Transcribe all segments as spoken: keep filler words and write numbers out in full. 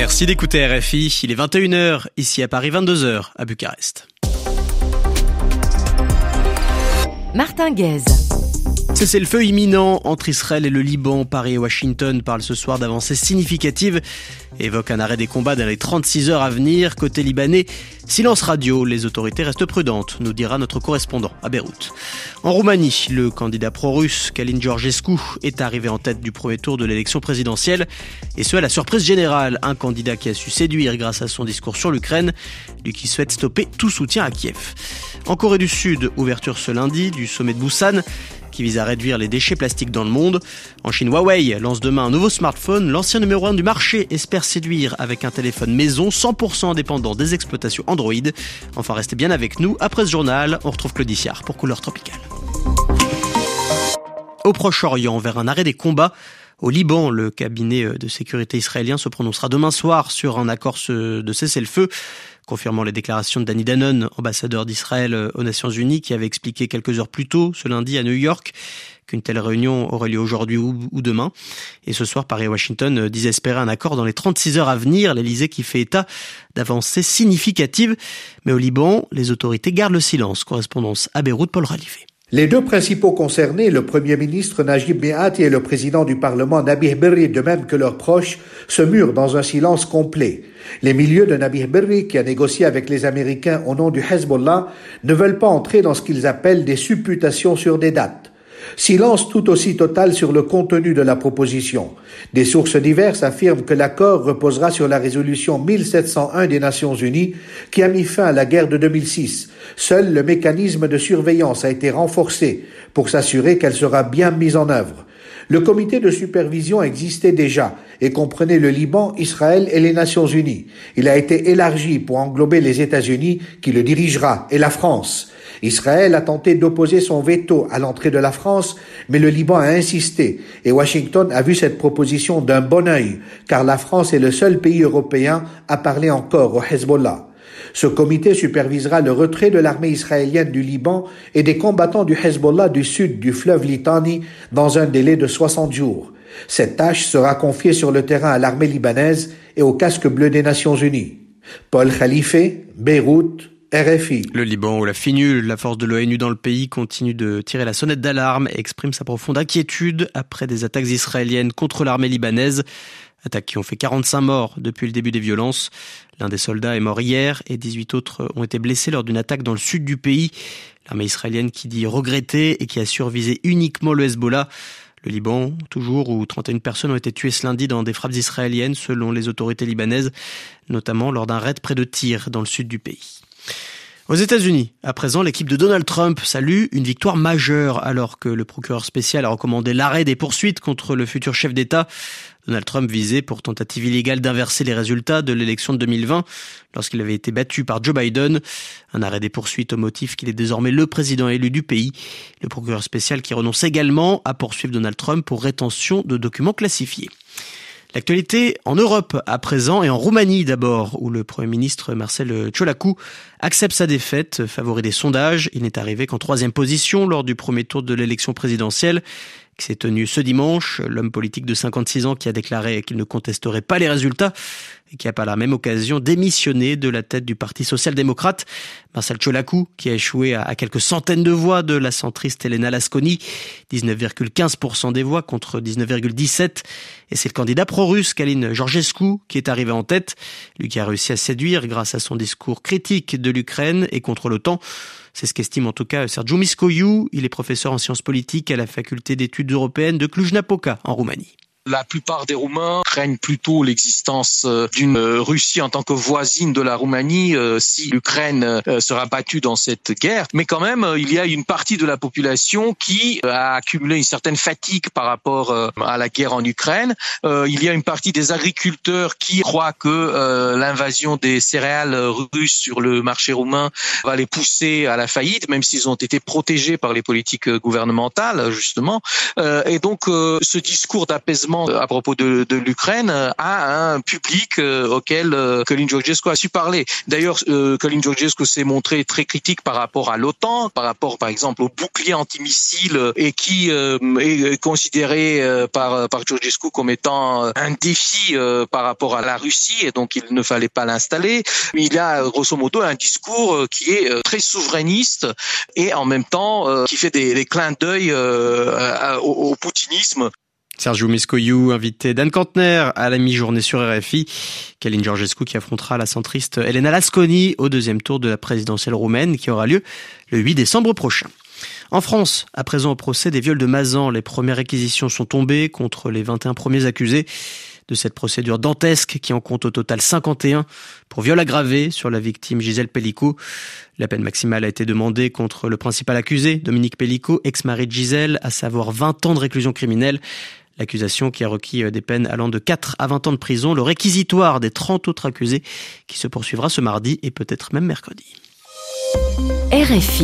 Merci d'écouter R F I. Il est vingt et une heures, ici à Paris, vingt-deux heures à Bucarest. Martin Guez. Cessez-le-feu imminent entre Israël et le Liban. Paris et Washington parlent ce soir d'avancées significatives et évoquent un arrêt des combats dans les trente-six heures à venir. Côté libanais, silence radio. Les autorités restent prudentes, nous dira notre correspondant à Beyrouth. En Roumanie, le candidat pro-russe Călin Georgescu est arrivé en tête du premier tour de l'élection présidentielle. Et ce, à la surprise générale. Un candidat qui a su séduire grâce à son discours sur l'Ukraine, lui qui souhaite stopper tout soutien à Kiev. En Corée du Sud, ouverture ce lundi du sommet de Busan, qui vise à réduire les déchets plastiques dans le monde. En Chine, Huawei lance demain un nouveau smartphone. L'ancien numéro un du marché espère séduire avec un téléphone maison cent pour cent indépendant des exploitations Android. Enfin, restez bien avec nous. Après ce journal, on retrouve Claude Issiard pour Couleur Tropicale. Au Proche-Orient, vers un arrêt des combats. Au Liban, le cabinet de sécurité israélien se prononcera demain soir sur un accord de cessez-le-feu, confirmant les déclarations de Danny Danon, ambassadeur d'Israël aux Nations Unies, qui avait expliqué quelques heures plus tôt, ce lundi à New York, qu'une telle réunion aurait lieu aujourd'hui ou, ou demain. Et ce soir, Paris et Washington disent espérer un accord dans les trente-six heures à venir, l'Elysée qui fait état d'avancées significatives. Mais au Liban, les autorités gardent le silence. Correspondance à Beyrouth, Paul Ralifé. Les deux principaux concernés, le Premier ministre Najib Mikati et le président du Parlement Nabih Berri, de même que leurs proches, se murent dans un silence complet. Les milieux de Nabih Berri, qui a négocié avec les Américains au nom du Hezbollah, ne veulent pas entrer dans ce qu'ils appellent des supputations sur des dates. Silence tout aussi total sur le contenu de la proposition. Des sources diverses affirment que l'accord reposera sur la résolution mille sept cent un des Nations Unies qui a mis fin à la guerre de deux mille six. Seul le mécanisme de surveillance a été renforcé pour s'assurer qu'elle sera bien mise en œuvre. Le comité de supervision existait déjà et comprenait le Liban, Israël et les Nations Unies. Il a été élargi pour englober les États-Unis qui le dirigera et la France. Israël a tenté d'opposer son veto à l'entrée de la France, mais le Liban a insisté et Washington a vu cette proposition d'un bon œil, car la France est le seul pays européen à parler encore au Hezbollah. Ce comité supervisera le retrait de l'armée israélienne du Liban et des combattants du Hezbollah du sud du fleuve Litani dans un délai de soixante jours. Cette tâche sera confiée sur le terrain à l'armée libanaise et au casque bleu des Nations Unies. Paul Khalifé, Beyrouth, R F I. Le Liban, où la FINUL, la force de l'ONU dans le pays, continue de tirer la sonnette d'alarme et exprime sa profonde inquiétude après des attaques israéliennes contre l'armée libanaise. Attaques qui ont fait quarante-cinq morts depuis le début des violences. L'un des soldats est mort hier et dix-huit autres ont été blessés lors d'une attaque dans le sud du pays. L'armée israélienne qui dit regretter et qui a survisé uniquement le Hezbollah. Le Liban, toujours, où trente et une personnes ont été tuées ce lundi dans des frappes israéliennes selon les autorités libanaises, notamment lors d'un raid près de Tyr dans le sud du pays. Aux États-Unis, à présent, l'équipe de Donald Trump salue une victoire majeure alors que le procureur spécial a recommandé l'arrêt des poursuites contre le futur chef d'État. Donald Trump visé pour tentative illégale d'inverser les résultats de l'élection de deux mille vingt lorsqu'il avait été battu par Joe Biden. Un arrêt des poursuites au motif qu'il est désormais le président élu du pays. Le procureur spécial qui renonce également à poursuivre Donald Trump pour rétention de documents classifiés. L'actualité en Europe à présent et en Roumanie d'abord, où le Premier ministre Marcel Ciolacu accepte sa défaite, favori des sondages. Il n'est arrivé qu'en troisième position lors du premier tour de l'élection présidentielle qui s'est tenue ce dimanche. L'homme politique de cinquante-six ans qui a déclaré qu'il ne contesterait pas les résultats et qui a par la même occasion démissionné de la tête du Parti social-démocrate. Marcel Ciolacu, qui a échoué à quelques centaines de voix de la centriste Elena Lasconi, dix-neuf virgule quinze pour cent des voix contre dix-neuf virgule dix-sept. Et c'est le candidat pro-russe Călin Georgescu qui est arrivé en tête, lui qui a réussi à séduire grâce à son discours critique de l'Ukraine et contre l'OTAN. C'est ce qu'estime en tout cas Sergiu Miscoiu. Il est professeur en sciences politiques à la faculté d'études européennes de Cluj-Napoca en Roumanie. La plupart des Roumains craignent plutôt l'existence d'une Russie en tant que voisine de la Roumanie euh, si l'Ukraine euh, sera battue dans cette guerre. Mais quand même, euh, il y a une partie de la population qui euh, a accumulé une certaine fatigue par rapport euh, à la guerre en Ukraine. Euh, il y a une partie des agriculteurs qui croient que euh, l'invasion des céréales russes sur le marché roumain va les pousser à la faillite, même s'ils ont été protégés par les politiques gouvernementales, justement. Euh, et donc, euh, ce discours d'apaisement engagement à propos de, de l'Ukraine à un public auquel Călin Georgescu a su parler. D'ailleurs, Călin Georgescu s'est montré très critique par rapport à l'OTAN, par rapport par exemple au bouclier antimissile et qui est considéré par, par Georgescu comme étant un défi par rapport à la Russie et donc il ne fallait pas l'installer. Il a grosso modo un discours qui est très souverainiste et en même temps qui fait des, des clins d'œil au, au poutinisme. Sergiu Miscoiu, invité d'Anne Kantner à la mi-journée sur R F I. Călin Georgescu qui affrontera la centriste Elena Lasconi au deuxième tour de la présidentielle roumaine qui aura lieu le huit décembre prochain. En France, à présent au procès des viols de Mazan, les premières réquisitions sont tombées contre les vingt et un premiers accusés de cette procédure dantesque qui en compte au total cinquante et un pour viol aggravé sur la victime Gisèle Pellicot. La peine maximale a été demandée contre le principal accusé, Dominique Pellicot, ex-mari de Gisèle, à savoir vingt ans de réclusion criminelle. L'accusation qui a requis des peines allant de quatre à vingt ans de prison, le réquisitoire des trente autres accusés qui se poursuivra ce mardi et peut-être même mercredi. R F I.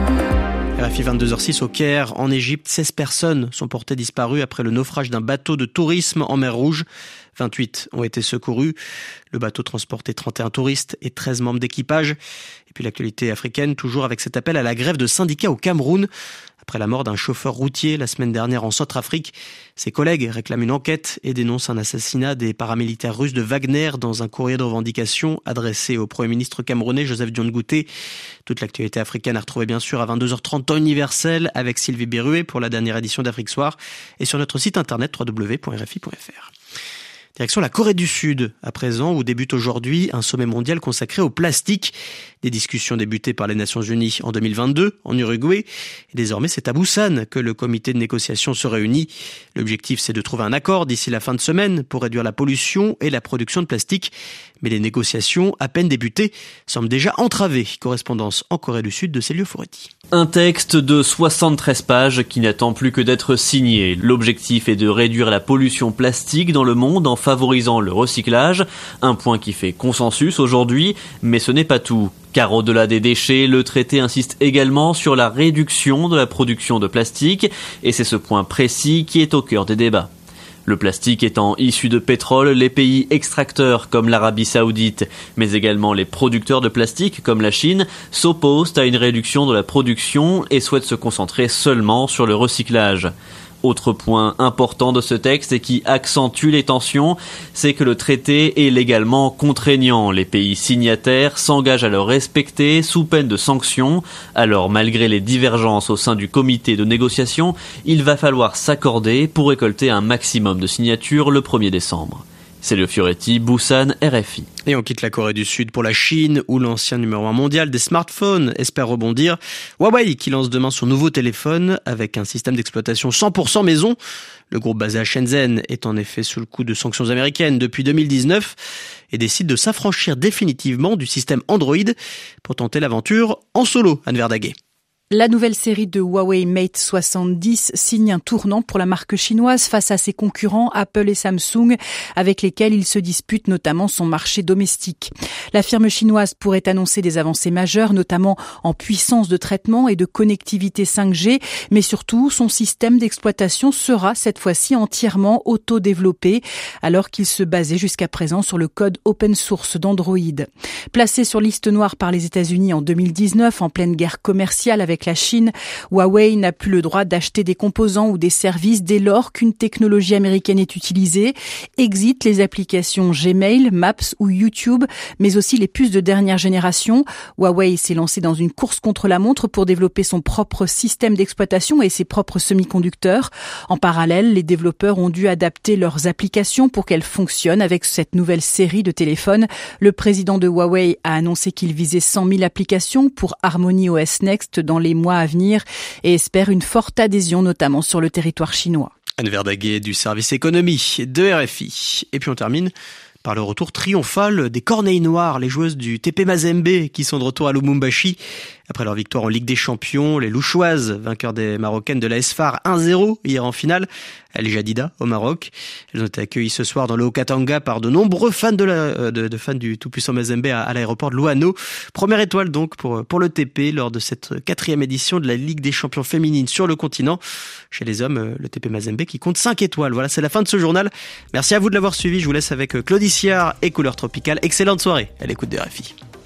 R F I vingt-deux heures six au Caire, en Égypte, seize personnes sont portées disparues après le naufrage d'un bateau de tourisme en mer Rouge. vingt-huit ont été secourus. Le bateau transportait trente et un touristes et treize membres d'équipage. Et puis l'actualité africaine, toujours avec cet appel à la grève de syndicats au Cameroun. Après la mort d'un chauffeur routier la semaine dernière en Centrafrique, ses collègues réclament une enquête et dénoncent un assassinat des paramilitaires russes de Wagner dans un courrier de revendication adressé au Premier ministre camerounais Joseph Dion Ngouté. Toute l'actualité africaine à retrouver bien sûr à vingt-deux heures trente temps universel avec Sylvie Berruet pour la dernière édition d'Afrique Soir et sur notre site internet w w w point r f i point f r. Direction la Corée du Sud, à présent, où débute aujourd'hui un sommet mondial consacré au plastique. Des discussions débutées par les Nations Unies en deux mille vingt-deux, en Uruguay. Et désormais, c'est à Busan que le comité de négociation se réunit. L'objectif, c'est de trouver un accord d'ici la fin de semaine pour réduire la pollution et la production de plastique. Mais les négociations, à peine débutées, semblent déjà entravées. Correspondance en Corée du Sud de Célio Foretti. Un texte de soixante-treize pages qui n'attend plus que d'être signé. L'objectif est de réduire la pollution plastique dans le monde en favorisant le recyclage. Un point qui fait consensus aujourd'hui, mais ce n'est pas tout. Car au-delà des déchets, le traité insiste également sur la réduction de la production de plastique, et c'est ce point précis qui est au cœur des débats. Le plastique étant issu de pétrole, les pays extracteurs comme l'Arabie Saoudite, mais également les producteurs de plastique comme la Chine, s'opposent à une réduction de la production et souhaitent se concentrer seulement sur le recyclage. Autre point important de ce texte et qui accentue les tensions, c'est que le traité est légalement contraignant. Les pays signataires s'engagent à le respecter sous peine de sanctions. Alors, malgré les divergences au sein du comité de négociation, il va falloir s'accorder pour récolter un maximum de signatures le premier décembre. C'est le Fioretti, Busan, R F I. Et on quitte la Corée du Sud pour la Chine, où l'ancien numéro un mondial des smartphones espère rebondir. Huawei qui lance demain son nouveau téléphone avec un système d'exploitation cent pour cent maison. Le groupe basé à Shenzhen est en effet sous le coup de sanctions américaines depuis deux mille dix-neuf et décide de s'affranchir définitivement du système Android pour tenter l'aventure en solo, Anne Verdaguet. La nouvelle série de Huawei Mate soixante-dix signe un tournant pour la marque chinoise face à ses concurrents Apple et Samsung, avec lesquels il se dispute notamment son marché domestique. La firme chinoise pourrait annoncer des avancées majeures, notamment en puissance de traitement et de connectivité cinq G, mais surtout son système d'exploitation sera cette fois-ci entièrement auto-développé, alors qu'il se basait jusqu'à présent sur le code open source d'Android. Placé sur liste noire par les États-Unis en deux mille dix-neuf, en pleine guerre commerciale avec la Chine, Huawei n'a plus le droit d'acheter des composants ou des services dès lors qu'une technologie américaine est utilisée. Exit les applications Gmail, Maps ou YouTube, mais aussi les puces de dernière génération. Huawei s'est lancé dans une course contre la montre pour développer son propre système d'exploitation et ses propres semi-conducteurs. En parallèle, les développeurs ont dû adapter leurs applications pour qu'elles fonctionnent avec cette nouvelle série de téléphones. Le président de Huawei a annoncé qu'il visait cent mille applications pour HarmonyOS Next dans les mois à venir et espère une forte adhésion, notamment sur le territoire chinois. Anne Verdaguet du service économie de R F I. Et puis on termine par le retour triomphal des Corneilles Noires, les joueuses du T P Mazembe qui sont de retour à Lubumbashi Après leur victoire en Ligue des Champions, les Louchoises, vainqueurs des Marocaines de la S F A R un zéro hier en finale, El Jadida au Maroc. Elles ont été accueillies ce soir dans le Haut-Katanga par de nombreux fans de, la, de, de fans du tout-puissant Mazembe à, à l'aéroport de Louano. Première étoile donc pour, pour le T P lors de cette quatrième édition de la Ligue des Champions féminines sur le continent. Chez les hommes, le T P Mazembe qui compte cinq étoiles. Voilà, c'est la fin de ce journal. Merci à vous de l'avoir suivi. Je vous laisse avec Claude Issiard et Couleur Tropicale. Excellente soirée à l'écoute de R F I.